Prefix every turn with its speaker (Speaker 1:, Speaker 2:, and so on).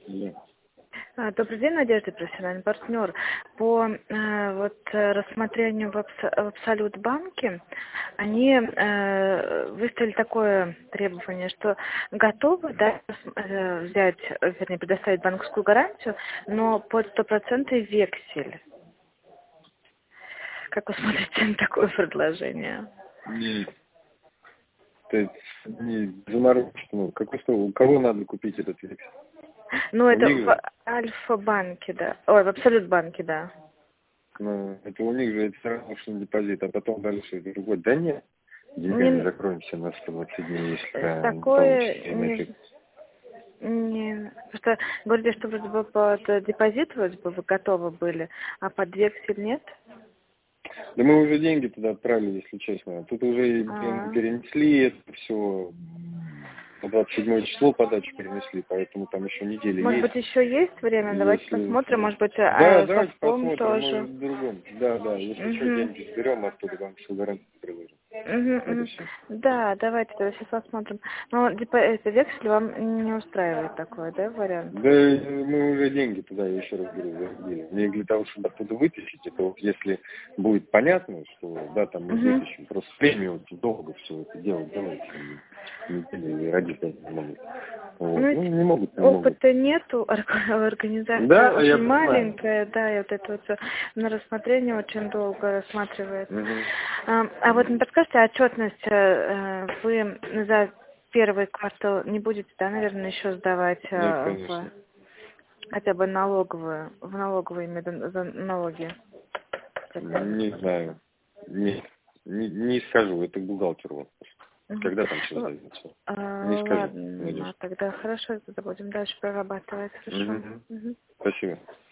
Speaker 1: Да.
Speaker 2: Добрый день, Надежда, профессиональный партнер. По рассмотрению в Абсолют банке они выставили такое требование, что готовы взять, вернее, предоставить банковскую гарантию, но под 100% вексель. Как вы смотрите на такое предложение?
Speaker 1: Нет. То есть не заморочено. У кого надо купить этот вексель?
Speaker 2: Ну, это
Speaker 1: них
Speaker 2: в
Speaker 1: же?
Speaker 2: Альфа-банке, да. Ой, в Абсолют-банке, да.
Speaker 1: Ну, это у них же это все равно, что депозит, а потом дальше другой. Да нет, деньгами
Speaker 2: Не,
Speaker 1: закроемся на 120 дней, если не
Speaker 2: такое
Speaker 1: получится.
Speaker 2: не... Просто говорите, что вроде бы под депозит вроде бы вы готовы были, а под вексель нет?
Speaker 1: Да мы уже деньги туда отправили, если честно. Тут уже деньги
Speaker 2: А,
Speaker 1: перенесли, это все на 27 число подачу перенесли, поэтому там еще неделя
Speaker 2: Может
Speaker 1: есть.
Speaker 2: быть, еще есть время? Давайте
Speaker 1: Если...
Speaker 2: посмотрим. Может быть,
Speaker 1: Да, давайте
Speaker 2: совком
Speaker 1: посмотрим,
Speaker 2: тоже.
Speaker 1: может в другом. Да, если что,
Speaker 2: Угу.
Speaker 1: деньги сберем, оттуда банковскую гарантию приложим. Вот и
Speaker 2: Угу.
Speaker 1: все.
Speaker 2: Да, давайте тогда сейчас посмотрим. Но это вексель вам не устраивает такой, да, вариант?
Speaker 1: Да, мы уже деньги туда, я еще раз говорю, заводили. Мне для того, чтобы оттуда вытащить, это вот если будет понятно, что да, там мы
Speaker 2: Угу.
Speaker 1: вытащим, просто время очень долго все это делать, недели родить не могут. Вот.
Speaker 2: Ну,
Speaker 1: Ну, не могут.
Speaker 2: опыта нету, организация
Speaker 1: Да, я
Speaker 2: очень
Speaker 1: понимаю.
Speaker 2: маленькая, да, и вот это вот всё на рассмотрение очень долго рассматривается.
Speaker 1: Мгм.
Speaker 2: А вот не подскажете, отчетность вы за первый квартал не будете, да, наверное, еще сдавать
Speaker 1: Нет, конечно.
Speaker 2: хотя бы налоговую, в налоговые за налоги? Хотя бы.
Speaker 1: Не знаю. Нет, не скажу, это бухгалтер вопрос.
Speaker 2: Мгм.
Speaker 1: Когда там все сдается? Не скажу,
Speaker 2: Ладно,
Speaker 1: Надежда.
Speaker 2: тогда хорошо, тогда будем дальше прорабатывать, хорошо.
Speaker 1: Мгм.
Speaker 2: Мгм.
Speaker 1: Спасибо.